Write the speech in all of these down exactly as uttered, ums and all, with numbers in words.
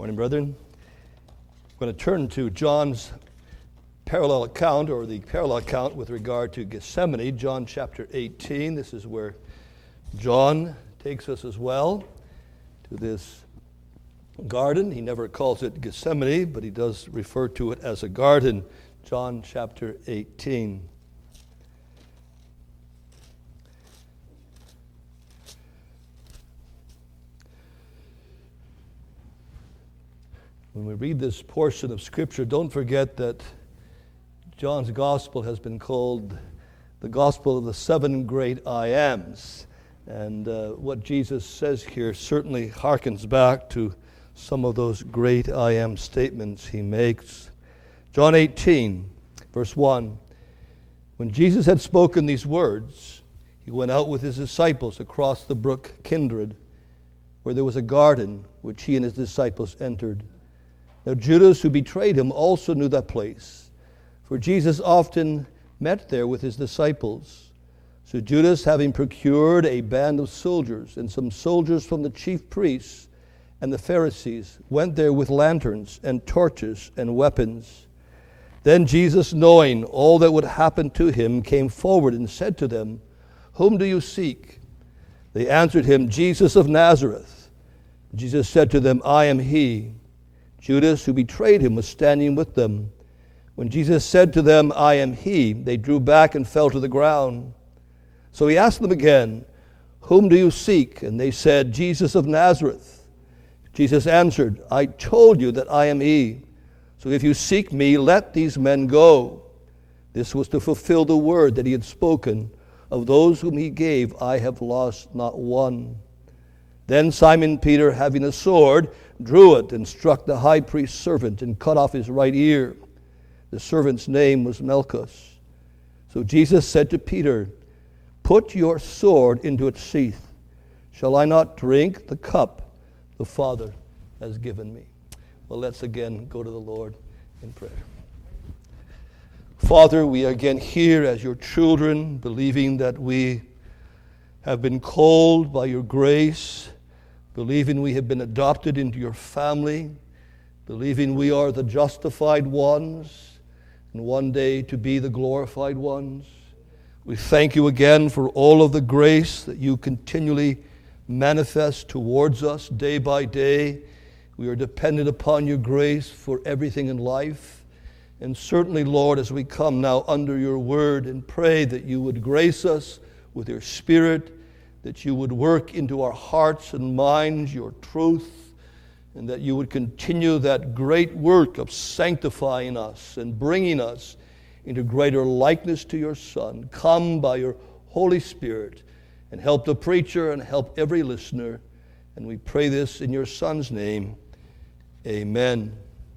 Morning, brethren. I'm going to turn to John's parallel account, or the parallel account with regard to Gethsemane, John chapter eighteen. This is where John takes us as well to this garden. He never calls it Gethsemane, but he does refer to it as a garden. John chapter eighteen. When we read this portion of Scripture, don't forget that John's Gospel has been called the Gospel of the Seven Great I Ams. And uh, what Jesus says here certainly harkens back to some of those great I Am statements he makes. John eighteen, verse one. When Jesus had spoken these words, he went out with his disciples across the brook Kindred, where there was a garden which he and his disciples entered. Now Judas, who betrayed him, also knew that place, for Jesus often met there with his disciples. So Judas, having procured a band of soldiers and some soldiers from the chief priests and the Pharisees, went there with lanterns and torches and weapons. Then Jesus, knowing all that would happen to him, came forward and said to them, "Whom do you seek?" They answered him, "Jesus of Nazareth." Jesus said to them, "I am he." Judas, who betrayed him, was standing with them. When Jesus said to them, "I am he," they drew back and fell to the ground. So he asked them again, "Whom do you seek?" And they said, "Jesus of Nazareth." Jesus answered, "I told you that I am he. So if you seek me, let these men go." This was to fulfill the word that he had spoken, "Of those whom he gave, I have lost not one." Then Simon Peter, having a sword, drew it and struck the high priest's servant and cut off his right ear. The servant's name was Malchus. So Jesus said to Peter, "Put your sword into its sheath. Shall I not drink the cup the Father has given me?" Well, let's again go to the Lord in prayer. Father, we are again here as your children, believing that we have been called by your grace, believing we have been adopted into your family, believing we are the justified ones, and one day to be the glorified ones. We thank you again for all of the grace that you continually manifest towards us day by day. We are dependent upon your grace for everything in life. And certainly, Lord, as we come now under your word and pray that you would grace us with your Spirit, that you would work into our hearts and minds your truth, and that you would continue that great work of sanctifying us and bringing us into greater likeness to your Son. Come by your Holy Spirit and help the preacher and help every listener. And we pray this in your Son's name. Amen.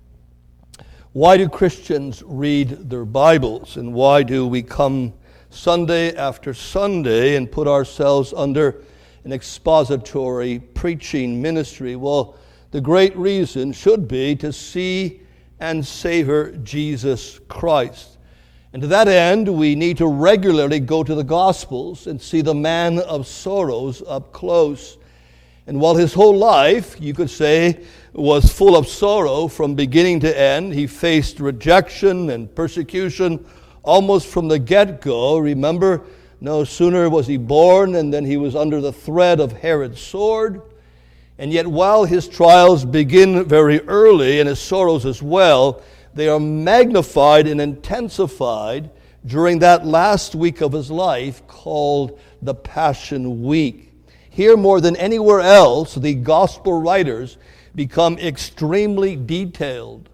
Why do Christians read their Bibles, and why do we come Sunday after Sunday and put ourselves under an expository preaching ministry? Well, the great reason should be to see and savor Jesus Christ. And to that end, we need to regularly go to the Gospels and see the man of sorrows up close. And while his whole life, you could say, was full of sorrow from beginning to end, he faced rejection and persecution almost from the get-go. Remember, no sooner was he born and then he was under the threat of Herod's sword. And yet while his trials begin very early, and his sorrows as well, they are magnified and intensified during that last week of his life called the Passion Week. Here, more than anywhere else, the gospel writers become extremely detailed.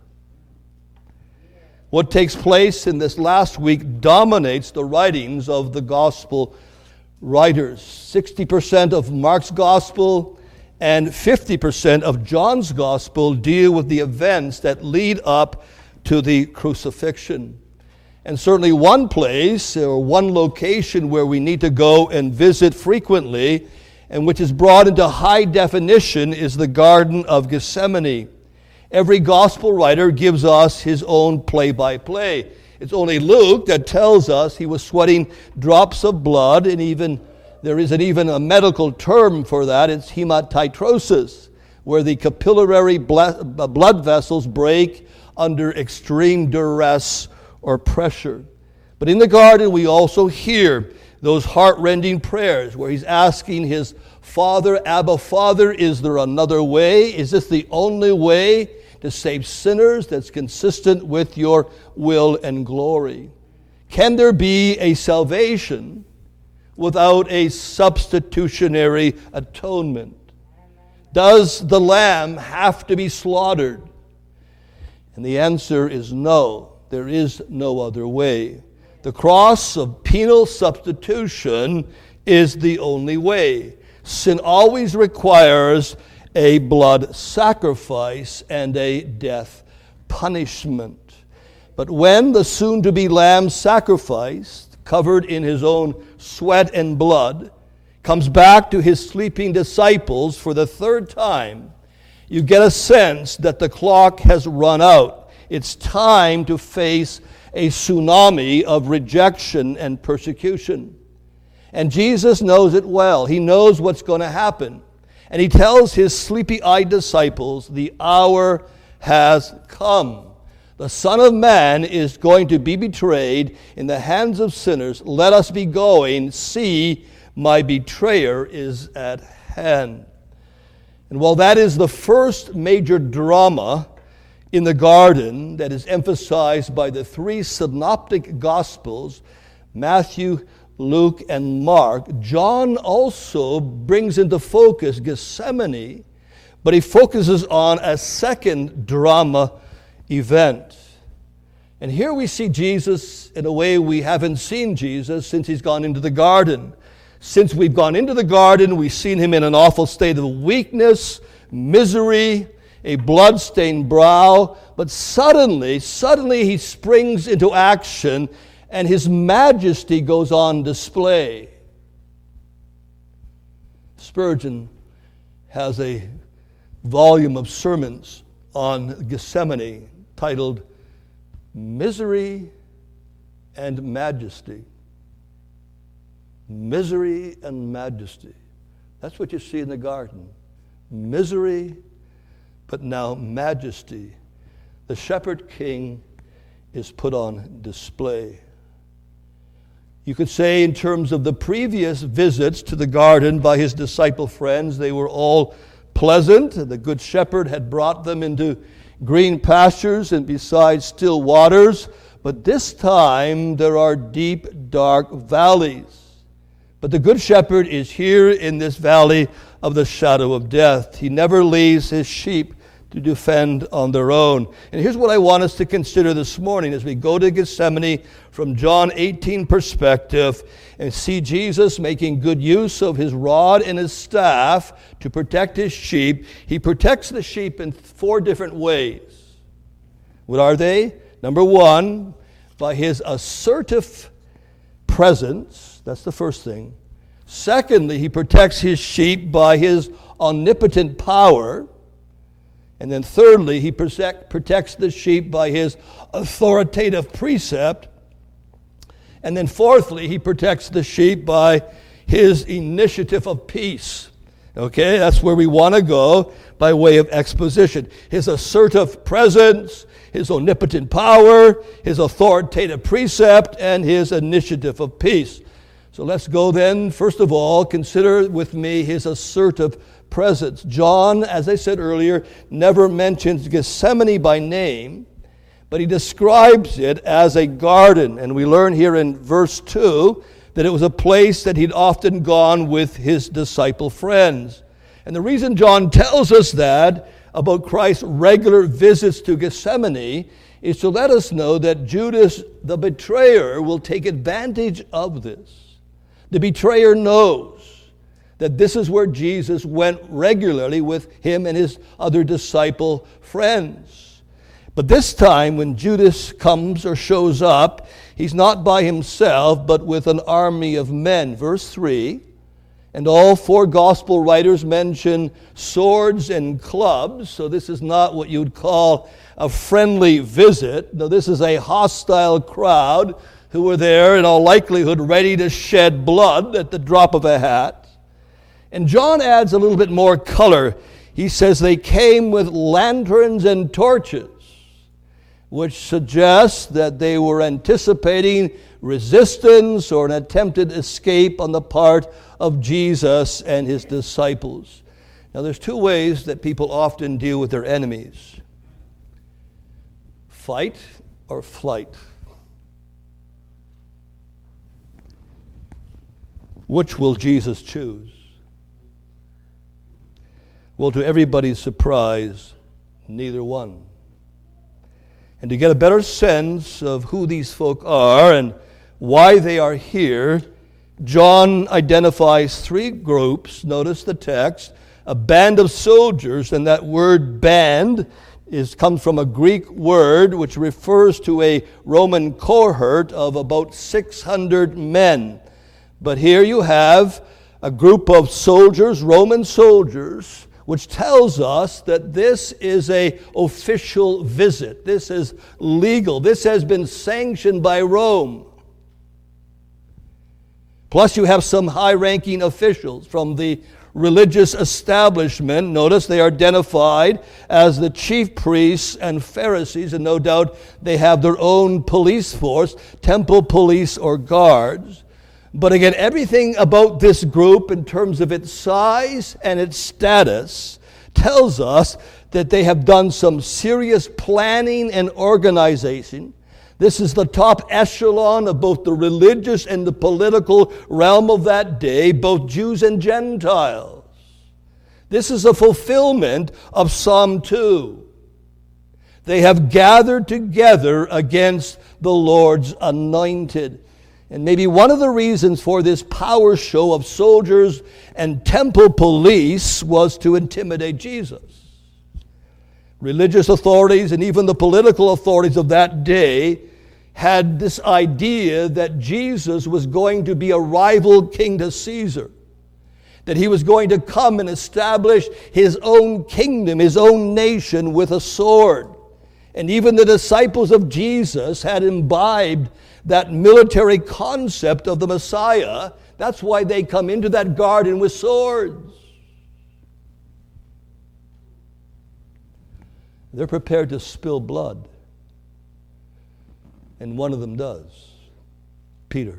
What takes place in this last week dominates the writings of the gospel writers. sixty percent of Mark's gospel and fifty percent of John's gospel deal with the events that lead up to the crucifixion. And certainly one place or one location where we need to go and visit frequently, and which is brought into high definition, is the Garden of Gethsemane. Every gospel writer gives us his own play-by-play. It's only Luke that tells us he was sweating drops of blood, and even there isn't even a medical term for that. It's hematitrosis. where the capillary blood vessels break under extreme duress or pressure. But in the garden, we also hear those heart-rending prayers where he's asking his Father, Abba, Father, is there another way? Is this the only way to save sinners that's consistent with your will and glory? Can there be a salvation without a substitutionary atonement? Does the lamb have to be slaughtered? And the answer is no. There is no other way. The cross of penal substitution is the only way. Sin always requires a blood sacrifice and a death punishment. But when the soon-to-be lamb sacrificed, covered in his own sweat and blood, comes back to his sleeping disciples for the third time, you get a sense that the clock has run out. It's time to face a tsunami of rejection and persecution. And Jesus knows it well. He knows what's going to happen. And he tells his sleepy-eyed disciples, the hour has come. The Son of Man is going to be betrayed in the hands of sinners. Let us be going. See, my betrayer is at hand. And while that is the first major drama in the garden that is emphasized by the three synoptic gospels, Matthew, Luke, and Mark, John also brings into focus Gethsemane, but he focuses on a second drama event. And here we see Jesus in a way we haven't seen Jesus since he's gone into the garden. Since we've gone into the garden, we've seen him in an awful state of weakness, misery, a blood-stained brow, but suddenly, suddenly he springs into action and his majesty goes on display. Spurgeon has a volume of sermons on Gethsemane titled Misery and Majesty. Misery and majesty. That's what you see in the garden. Misery, but now majesty. The shepherd king is put on display. You could say in terms of the previous visits to the garden by his disciple friends, they were all pleasant. The good shepherd had brought them into green pastures and beside still waters. But this time there are deep, dark valleys. But the good shepherd is here in this valley of the shadow of death. He never leaves his sheep to defend on their own. And here's what I want us to consider this morning as we go to Gethsemane from John eighteen perspective and see Jesus making good use of his rod and his staff to protect his sheep. He protects the sheep in four different ways. What are they? Number one, by his assertive presence. That's the first thing. Secondly, he protects his sheep by his omnipotent power. And then thirdly, he protects the sheep by his authoritative precept. And then fourthly, he protects the sheep by his initiative of peace. Okay, that's where we want to go by way of exposition. His assertive presence, his omnipotent power, his authoritative precept, and his initiative of peace. So let's go then, first of all, consider with me his assertive presence. John, as I said earlier, never mentions Gethsemane by name, but he describes it as a garden. And we learn here in verse two that it was a place that he'd often gone with his disciple friends. And the reason John tells us that about Christ's regular visits to Gethsemane is to let us know that Judas, the betrayer, will take advantage of this. The betrayer knows that this is where Jesus went regularly with him and his other disciple friends. But this time when Judas comes or shows up, he's not by himself, but with an army of men. Verse three, and all four gospel writers mention swords and clubs, so this is not what you'd call a friendly visit. No, this is a hostile crowd who were there in all likelihood ready to shed blood at the drop of a hat. And John adds a little bit more color He says they came with lanterns and torches, which suggests that they were anticipating resistance or an attempted escape on the part of Jesus and his disciples. Now, there's two ways that people often deal with their enemies: fight or flight. Which will Jesus choose? Well, to everybody's surprise, neither one. And to get a better sense of who these folk are and why they are here, John identifies three groups. Notice the text: a band of soldiers, and that word band is comes from a Greek word which refers to a Roman cohort of about six hundred men. But here you have a group of soldiers, Roman soldiers, which tells us that this is an official visit. This is legal. This has been sanctioned by Rome. Plus you have some high-ranking officials from the religious establishment. Notice they are identified as the chief priests and Pharisees, and no doubt they have their own police force, temple police or guards. But again, everything about this group in terms of its size and its status tells us that they have done some serious planning and organization. This is the top echelon of both the religious and the political realm of that day, both Jews and Gentiles. This is a fulfillment of Psalm two. They have gathered together against the Lord's anointed. And maybe one of the reasons for this power show of soldiers and temple police was to intimidate Jesus. Religious authorities and even the political authorities of that day had this idea that Jesus was going to be a rival king to Caesar, that he was going to come and establish his own kingdom, his own nation with a sword. And even the disciples of Jesus had imbibed that military concept of the Messiah. That's why they come into that garden with swords. They're prepared to spill blood. And one of them does, Peter.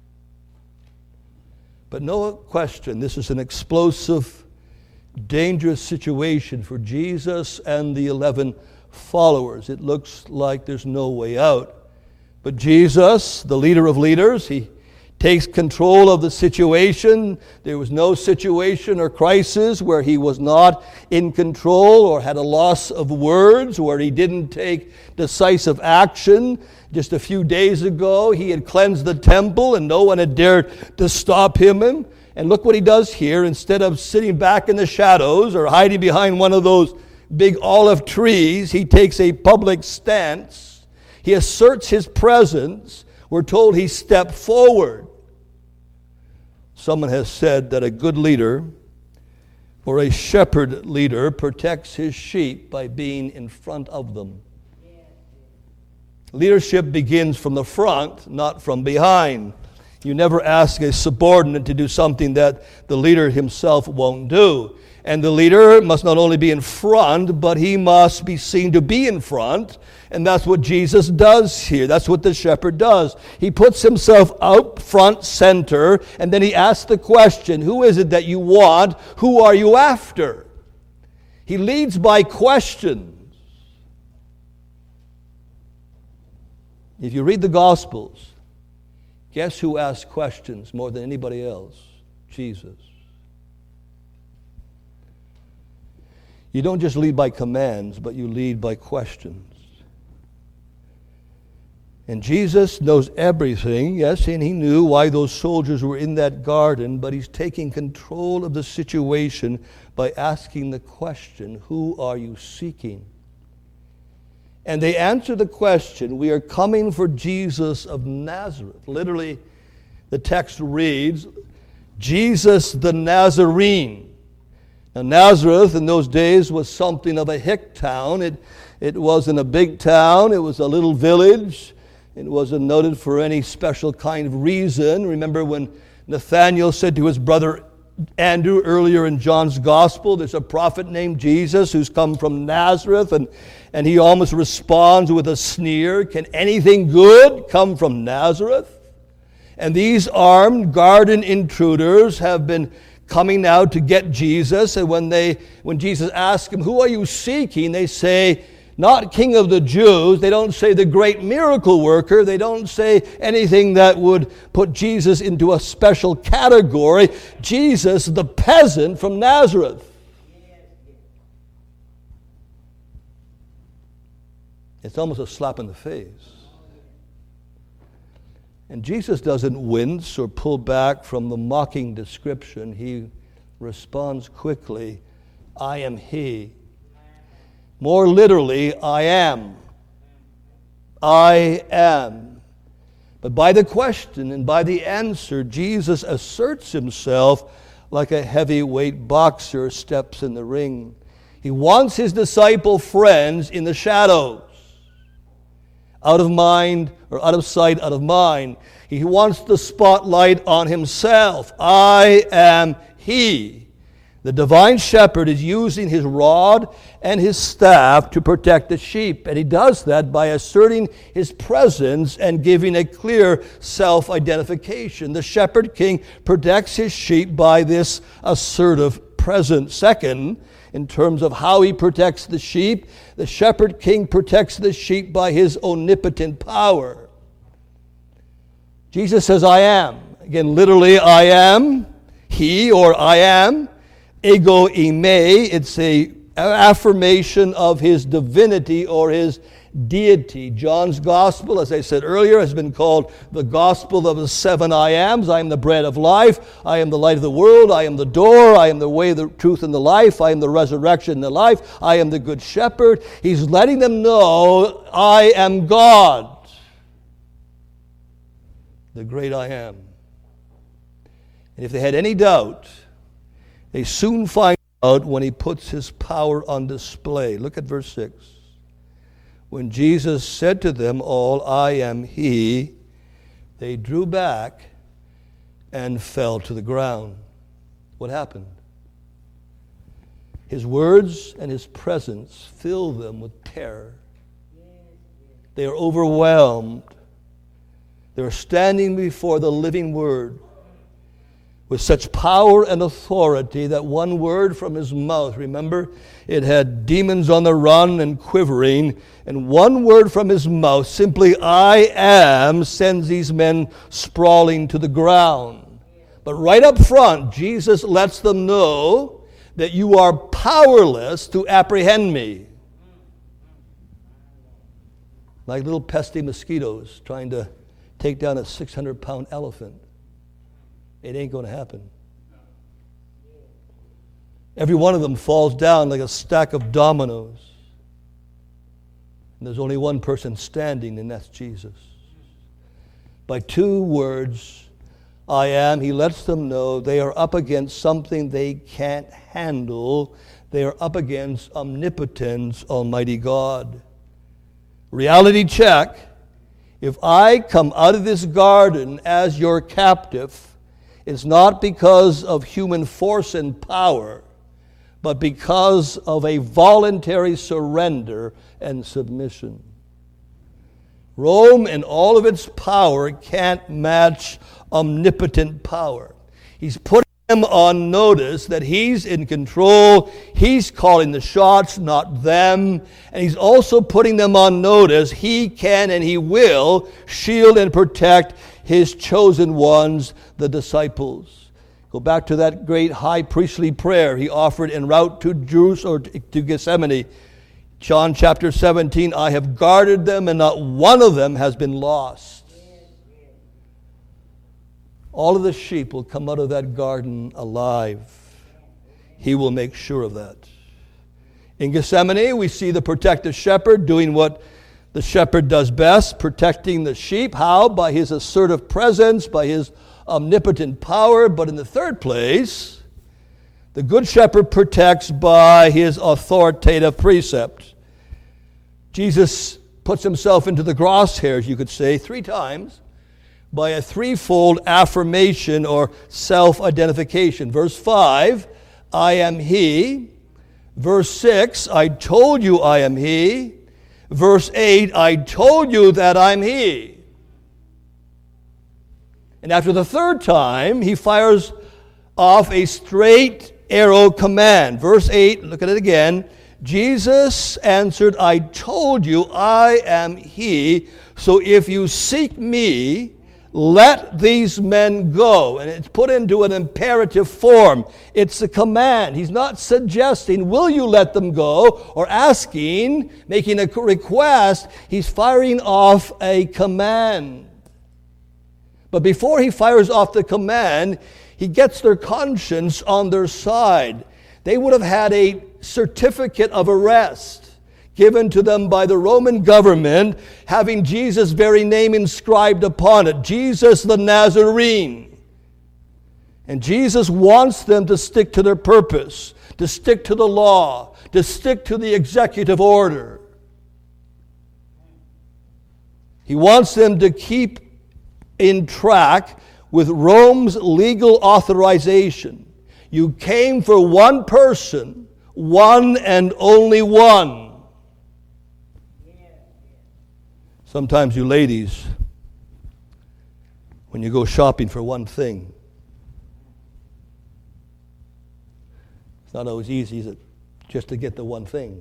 But no question, this is an explosive, dangerous situation for Jesus and the eleven followers. It looks like there's no way out. But Jesus, the leader of leaders, he takes control of the situation. There was no situation or crisis where he was not in control or had a loss of words, where he didn't take decisive action. Just a few days ago, he had cleansed the temple and no one had dared to stop him. And look what he does here. Instead of sitting back in the shadows or hiding behind one of those big olive trees, he takes a public stance. He asserts his presence. We're told he stepped forward. Someone has said that a good leader or a shepherd leader protects his sheep by being in front of them. Leadership begins from the front, not from behind. You never ask a subordinate to do something that the leader himself won't do. And the leader must not only be in front, but he must be seen to be in front. And that's what Jesus does here. That's what the shepherd does. He puts himself out front center, and then he asks the question, who is it that you want? Who are you after? He leads by questions. If you read the Gospels, guess who asks questions more than anybody else? Jesus. You don't just lead by commands, but you lead by questions. And Jesus knows everything, yes, and he knew why those soldiers were in that garden, but he's taking control of the situation by asking the question, who are you seeking? And they answer the question, we are coming for Jesus of Nazareth. Literally, the text reads, Jesus the Nazarene. Now, Nazareth in those days was something of a hick town. It, it wasn't a big town. It was a little village. It wasn't noted for any special kind of reason. Remember when Nathanael said to his brother Andrew earlier in John's Gospel, there's a prophet named Jesus who's come from Nazareth, and, and he almost responds with a sneer. Can anything good come from Nazareth? And these armed garden intruders have been coming now to get Jesus, and when they when Jesus asks them, who are you seeking? They say, not King of the Jews. They don't say the great miracle worker. They don't say anything that would put Jesus into a special category. Jesus, the peasant from Nazareth. It's almost a slap in the face. And Jesus doesn't wince or pull back from the mocking description. He responds quickly, I am he. More literally, I am. I am. But by the question and by the answer, Jesus asserts himself like a heavyweight boxer steps in the ring. He wants his disciple friends in the shadows. Out of mind, or out of sight, out of mind. He wants the spotlight on himself. I am he. The divine shepherd is using his rod and his staff to protect the sheep. And he does that by asserting his presence and giving a clear self-identification. The shepherd king protects his sheep by this assertive presence. Second, in terms of how he protects the sheep, the shepherd king protects the sheep by his omnipotent power. Jesus says, I am. Again, literally, I am. He, or I am. Ego eime, it's a affirmation of his divinity or his deity. John's gospel, as I said earlier, has been called the gospel of the seven I ams. I am the bread of life. I am the light of the world. I am the door. I am the way, the truth, and the life. I am the resurrection and the life. I am the good shepherd. He's letting them know I am God, the great I am. And if they had any doubt, they soon find out when he puts his power on display. Look at verse six. When Jesus said to them all, I am he, they drew back and fell to the ground. What happened? His words and his presence fill them with terror. They are overwhelmed. They are standing before the living Word with such power and authority that one word from his mouth, remember, it had demons on the run and quivering, and one word from his mouth, simply I am, sends these men sprawling to the ground. But right up front, Jesus lets them know that you are powerless to apprehend me. Like little pesky mosquitoes trying to take down a six hundred pound elephant. It ain't going to happen. Every one of them falls down like a stack of dominoes. And there's only one person standing, and that's Jesus. By two words, I am, he lets them know they are up against something they can't handle. They are up against omnipotence, Almighty God. Reality check. If I come out of this garden as your captive, it's not because of human force and power, but because of a voluntary surrender and submission. Rome and all of its power can't match omnipotent power. He's putting them on notice that he's in control. He's calling the shots, not them. And he's also putting them on notice he can and he will shield and protect his chosen ones, the disciples. Go back to that great high priestly prayer he offered en route to Jerusalem, or to Gethsemane. John chapter seventeen, I have guarded them and not one of them has been lost. All of the sheep will come out of that garden alive. He will make sure of that. In Gethsemane, we see the protective shepherd doing what the shepherd does best, protecting the sheep. How? By his assertive presence, by his omnipotent power. But in the third place, the good shepherd protects by his authoritative precept. Jesus puts himself into the crosshairs, you could say, three times by a threefold affirmation or self-identification. Verse five, I am He. Verse six, I told you I am He. Verse eight, I told you that I'm He. And after the third time, he fires off a straight arrow command. Verse eight, look at it again. Jesus answered, I told you I am He. So if you seek me, let these men go. And it's put into an imperative form. It's a command. He's not suggesting, will you let them go? Or asking, making a request. He's firing off a command. But before he fires off the command, he gets their conscience on their side. They would have had a certificate of arrest given to them by the Roman government, having Jesus' very name inscribed upon it, Jesus the Nazarene. And Jesus wants them to stick to their purpose, to stick to the law, to stick to the executive order. He wants them to keep in track with Rome's legal authorization. You came for one person, one and only one. Sometimes you ladies, when you go shopping for one thing, it's not always easy, is it? Just to get the one thing.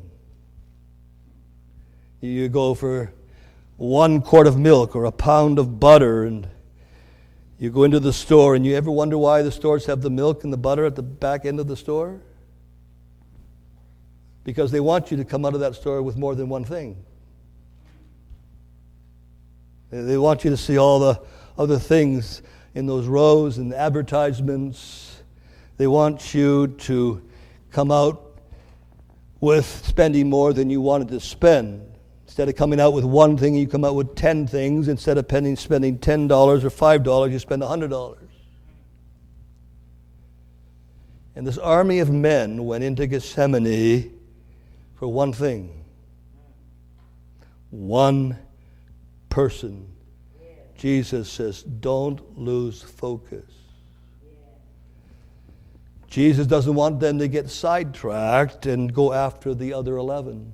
You go for one quart of milk or a pound of butter, and you go into the store, and you ever wonder why the stores have the milk and the butter at the back end of the store? Because they want you to come out of that store with more than one thing. They want you to see all the other things in those rows and advertisements. They want you to come out with spending more than you wanted to spend. Instead of coming out with one thing, you come out with ten things. Instead of spending, spending ten dollars or five dollars, you spend one hundred dollars. And this army of men went into Gethsemane for one thing. One person. Jesus says, don't lose focus. Jesus doesn't want them to get sidetracked and go after the other eleven.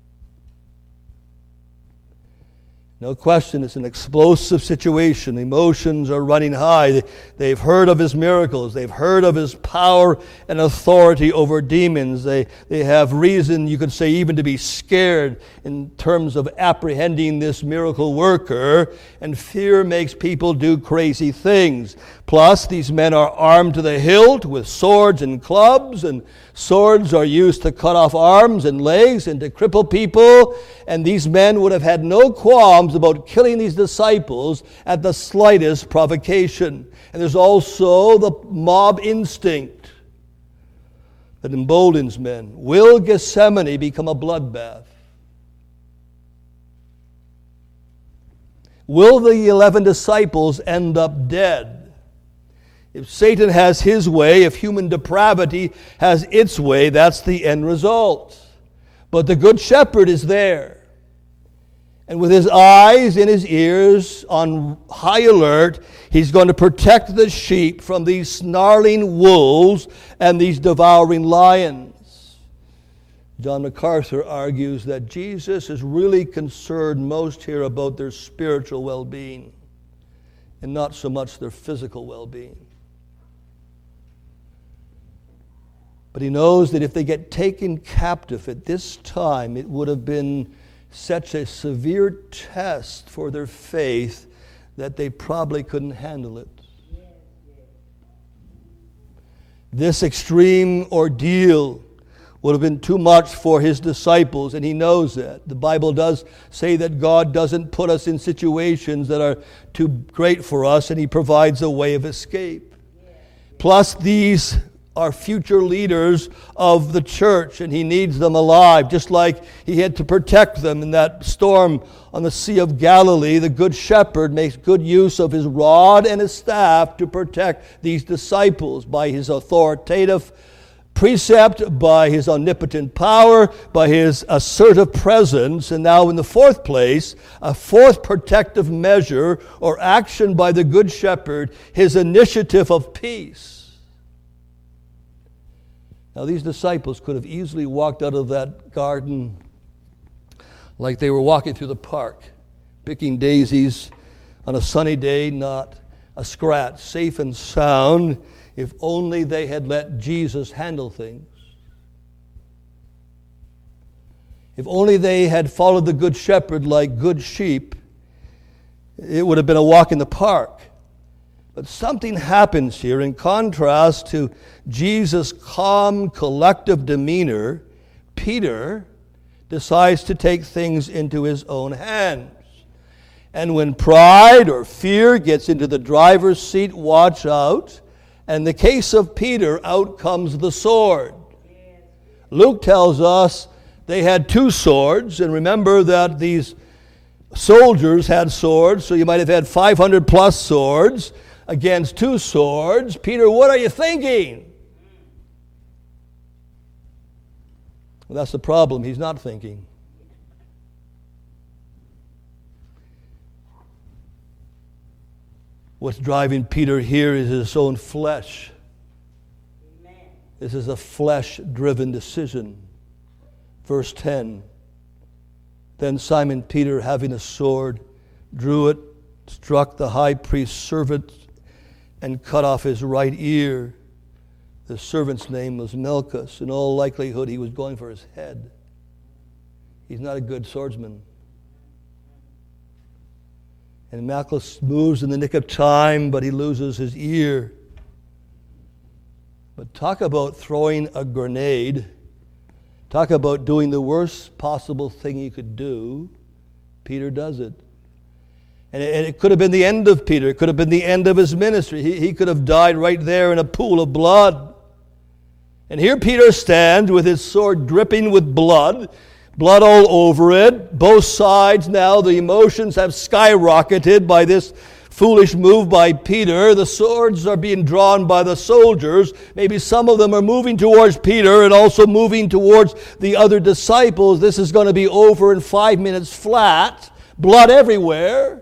No question, it's an explosive situation. Emotions are running high. They've heard of His miracles. They've heard of His power and authority over demons. They, they have reason, you could say, even to be scared in terms of apprehending this miracle worker. And fear makes people do crazy things. Plus, these men are armed to the hilt with swords and clubs, and swords are used to cut off arms and legs and to cripple people. And these men would have had no qualms about killing these disciples at the slightest provocation. And there's also the mob instinct that emboldens men. Will Gethsemane become a bloodbath? Will the eleven disciples end up dead? If Satan has his way, if human depravity has its way, that's the end result. But the Good Shepherd is there. And with his eyes and his ears on high alert, he's going to protect the sheep from these snarling wolves and these devouring lions. John MacArthur argues that Jesus is really concerned most here about their spiritual well-being and not so much their physical well-being. But he knows that if they get taken captive at this time, it would have been such a severe test for their faith that they probably couldn't handle it. This extreme ordeal would have been too much for his disciples, and he knows that. The Bible does say that God doesn't put us in situations that are too great for us, and he provides a way of escape. Plus, these are future leaders of the church, and he needs them alive. Just like he had to protect them in that storm on the Sea of Galilee, the Good Shepherd makes good use of his rod and his staff to protect these disciples by his authoritative precept, by his omnipotent power, by his assertive presence, and now in the fourth place, a fourth protective measure or action by the Good Shepherd, his initiative of peace. Now these disciples could have easily walked out of that garden like they were walking through the park, picking daisies on a sunny day, not a scratch, safe and sound, if only they had let Jesus handle things. If only they had followed the Good Shepherd like good sheep, it would have been a walk in the park. But something happens here in contrast to Jesus' calm, collective demeanor. Peter decides to take things into his own hands. And when pride or fear gets into the driver's seat, watch out. And the case of Peter, out comes the sword. Luke tells us they had two swords, and remember that these soldiers had swords, so you might have had five hundred plus swords against two swords. Peter, what are you thinking? Well, that's the problem. He's not thinking. What's driving Peter here is his own flesh. Amen. This is a flesh-driven decision. Verse ten. Then Simon Peter, having a sword, drew it, struck the high priest's servant, and cut off his right ear. The servant's name was Malchus. In all likelihood, he was going for his head. He's not a good swordsman. And Malchus moves in the nick of time, but he loses his ear. But talk about throwing a grenade. Talk about doing the worst possible thing he could do. Peter does it. And it, and it could have been the end of Peter. It could have been the end of his ministry. He, he could have died right there in a pool of blood. And here Peter stands with his sword dripping with blood. Blood all over it. Both sides now, the emotions have skyrocketed by this foolish move by Peter. The swords are being drawn by the soldiers. Maybe some of them are moving towards Peter and also moving towards the other disciples. This is going to be over in five minutes flat. Blood everywhere.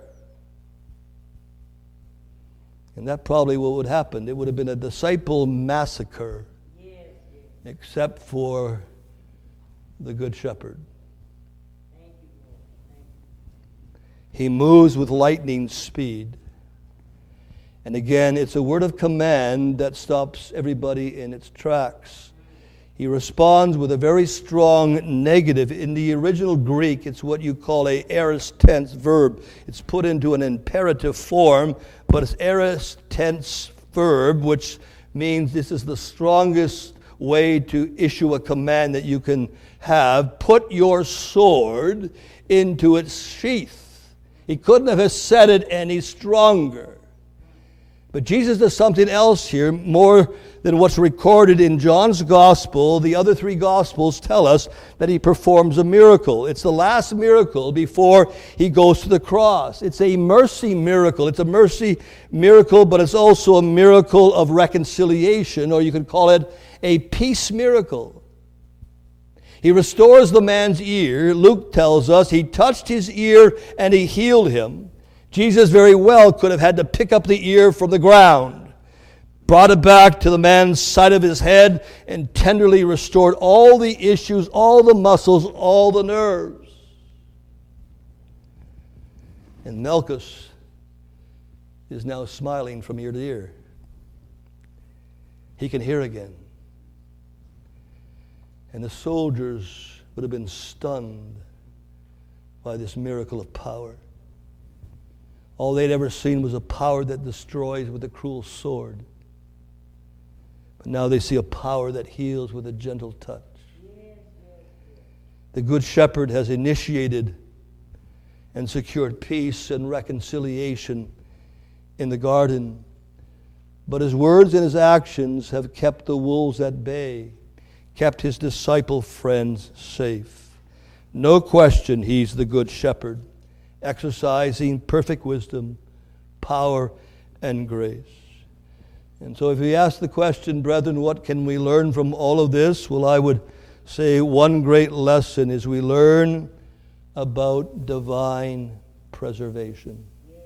And that probably what would happen. It would have been a disciple massacre. Yes, yes. Except for the Good Shepherd. Thank you, Lord. Thank you. He moves with lightning speed. And again, it's a word of command that stops everybody in its tracks. He responds with a very strong negative. In the original Greek, it's what you call a aorist tense verb. It's put into an imperative form, but it's aorist tense verb, which means this is the strongest way to issue a command that you can have. Put your sword into its sheath. He couldn't have said it any stronger. But Jesus does something else here, more than what's recorded in John's Gospel. The other three Gospels tell us that he performs a miracle. It's the last miracle before he goes to the cross. It's a mercy miracle. It's a mercy miracle, but it's also a miracle of reconciliation, or you could call it a peace miracle. He restores the man's ear. Luke tells us he touched his ear and he healed him. Jesus very well could have had to pick up the ear from the ground, brought it back to the man's side of his head, and tenderly restored all the issues, all the muscles, all the nerves. And Malchus is now smiling from ear to ear. He can hear again. And the soldiers would have been stunned by this miracle of power. All they'd ever seen was a power that destroys with a cruel sword. But now they see a power that heals with a gentle touch. The Good Shepherd has initiated and secured peace and reconciliation in the garden. But his words and his actions have kept the wolves at bay, kept his disciple friends safe. No question he's the Good Shepherd, exercising perfect wisdom, power, and grace. And so if we ask the question, brethren, what can we learn from all of this? Well, I would say one great lesson is we learn about divine preservation.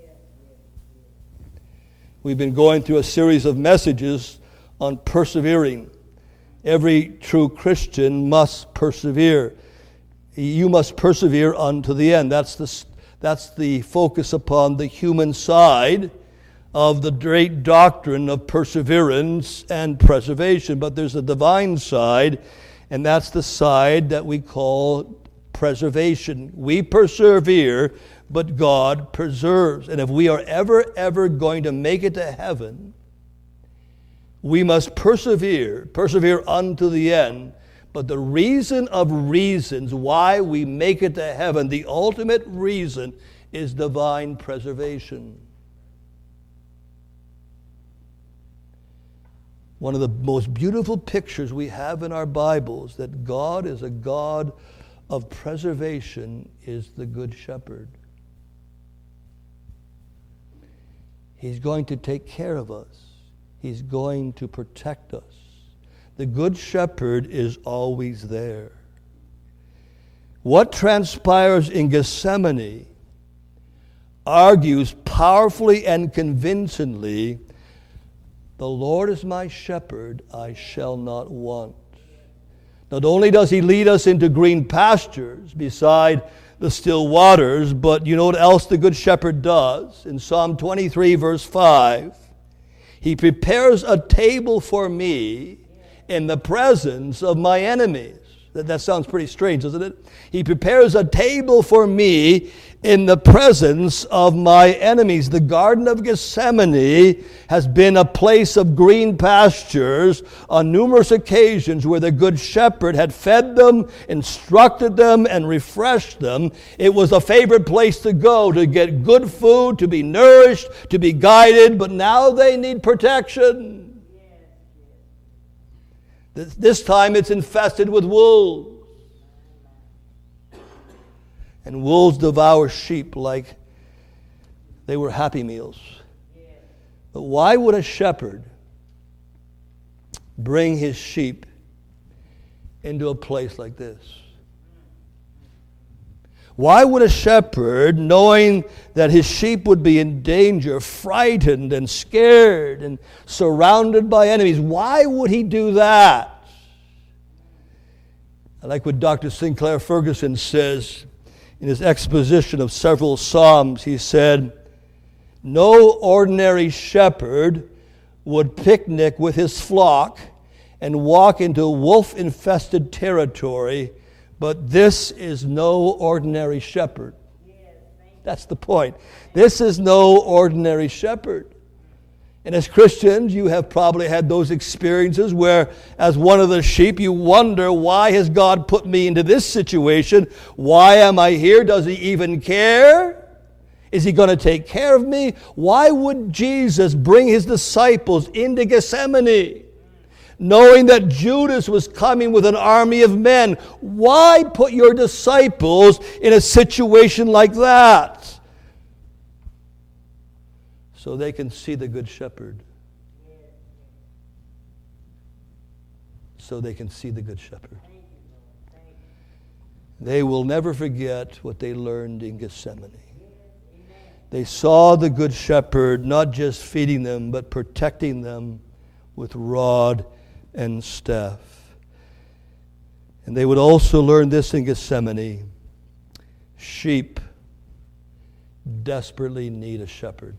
We've been going through a series of messages on persevering. Every true Christian must persevere. You must persevere unto the end. That's the, that's the focus upon the human side of the great doctrine of perseverance and preservation. But there's a divine side, and that's the side that we call preservation. We persevere, but God preserves. And if we are ever, ever going to make it to heaven, we must persevere, persevere unto the end. But the reason of reasons why we make it to heaven, the ultimate reason, is divine preservation. One of the most beautiful pictures we have in our Bibles that God is a God of preservation is the Good Shepherd. He's going to take care of us. He's going to protect us. The Good Shepherd is always there. What transpires in Gethsemane argues powerfully and convincingly, the Lord is my shepherd, I shall not want. Not only does he lead us into green pastures beside the still waters, but you know what else the Good Shepherd does? In Psalm twenty-three, verse five, he prepares a table for me in the presence of my enemies. That, that sounds pretty strange, doesn't it? He prepares a table for me in the presence of my enemies. The Garden of Gethsemane has been a place of green pastures on numerous occasions where the Good Shepherd had fed them, instructed them, and refreshed them. It was a favorite place to go to get good food, to be nourished, to be guided, but now they need protection. This, this time it's infested with wolves. And wolves devour sheep like they were Happy Meals. But why would a shepherd bring his sheep into a place like this? Why would a shepherd, knowing that his sheep would be in danger, frightened and scared and surrounded by enemies, why would he do that? I like what Doctor Sinclair Ferguson says in his exposition of several Psalms. He said, no ordinary shepherd would picnic with his flock and walk into wolf-infested territory, but this is no ordinary shepherd. That's the point. This is no ordinary shepherd. And as Christians, you have probably had those experiences where, as one of the sheep, you wonder, why has God put me into this situation? Why am I here? Does he even care? Is he going to take care of me? Why would Jesus bring his disciples into Gethsemane, knowing that Judas was coming with an army of men? Why put your disciples in a situation like that? So they can see the Good Shepherd. So they can see the Good Shepherd. They will never forget what they learned in Gethsemane. They saw the Good Shepherd not just feeding them, but protecting them with rod and staff. And they would also learn this in Gethsemane. Sheep desperately need a shepherd.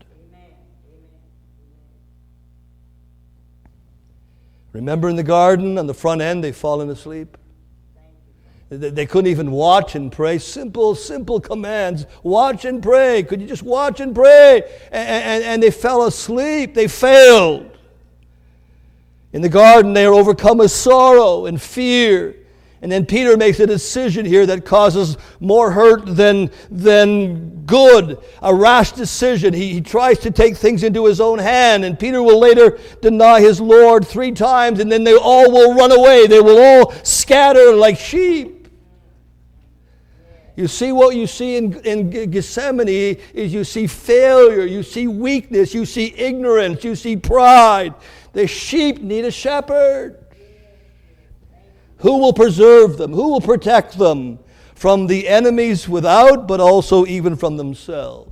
Remember in the garden, on the front end, they've fallen asleep. They couldn't even watch and pray. Simple, simple commands. Watch and pray. Could you just watch and pray? And, and, and they fell asleep. They failed. In the garden, they are overcome with sorrow and fear. And then Peter makes a decision here that causes more hurt than, than good. A rash decision. He, he tries to take things into his own hand. And Peter will later deny his Lord three times. And then they all will run away. They will all scatter like sheep. You see, what you see in, in Gethsemane is you see failure, you see weakness, you see ignorance, you see pride. The sheep need a shepherd. Who will preserve them? Who will protect them from the enemies without, but also even from themselves?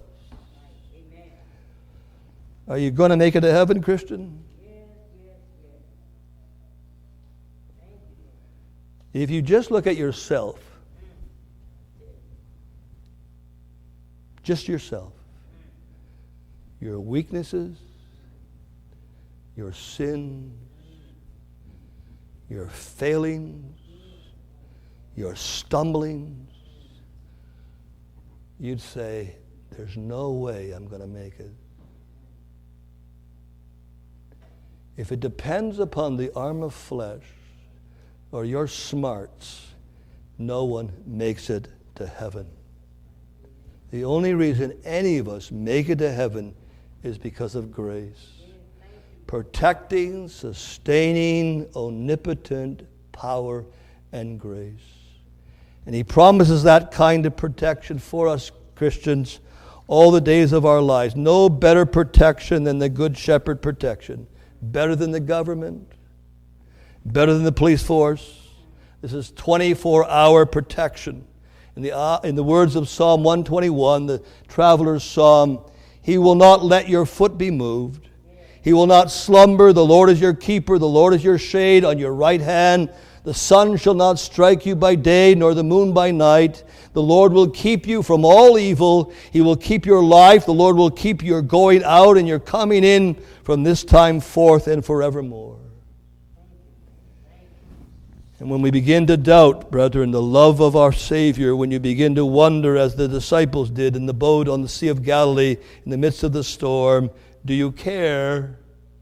Are you going to make it to heaven, Christian? If you just look at yourself, just yourself, your weaknesses, your sins, your failings, your stumblings, you'd say, there's no way I'm going to make it. If it depends upon the arm of flesh or your smarts, no one makes it to heaven. The only reason any of us make it to heaven is because of grace. Protecting, sustaining, omnipotent power and grace. And He promises that kind of protection for us Christians all the days of our lives. No better protection than the Good Shepherd protection. Better than the government. Better than the police force. This is twenty-four hour protection. In the, uh, in the words of Psalm one twenty-one, the traveler's psalm, He will not let your foot be moved. He will not slumber. The Lord is your keeper. The Lord is your shade on your right hand. The sun shall not strike you by day, nor the moon by night. The Lord will keep you from all evil. He will keep your life. The Lord will keep your going out and your coming in from this time forth and forevermore. And when we begin to doubt, brethren, the love of our Savior, when you begin to wonder, as the disciples did in the boat on the Sea of Galilee in the midst of the storm, do you care?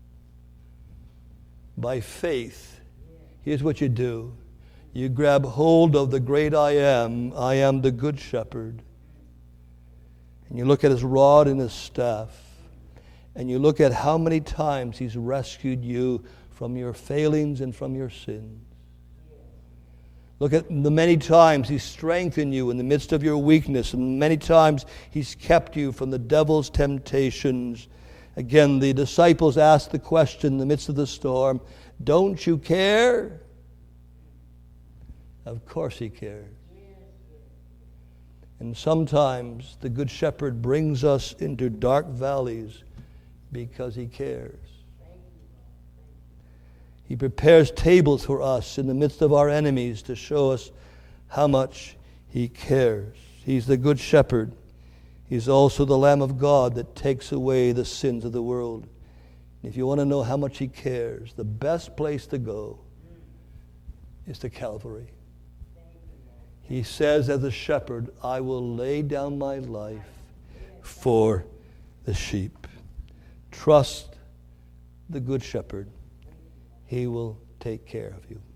By faith, here's what you do. You grab hold of the great I am. I am the Good Shepherd. And you look at His rod and His staff. And you look at how many times He's rescued you from your failings and from your sins. Look at the many times He's strengthened you in the midst of your weakness, and many times He's kept you from the devil's temptations. Again, the disciples asked the question in the midst of the storm, don't you care? Of course He cares. And sometimes the Good Shepherd brings us into dark valleys because He cares. He prepares tables for us in the midst of our enemies to show us how much He cares. He's the Good Shepherd. He's also the Lamb of God that takes away the sins of the world. If you want to know how much He cares, the best place to go is to Calvary. He says as a shepherd, I will lay down my life for the sheep. Trust the Good Shepherd. He will take care of you.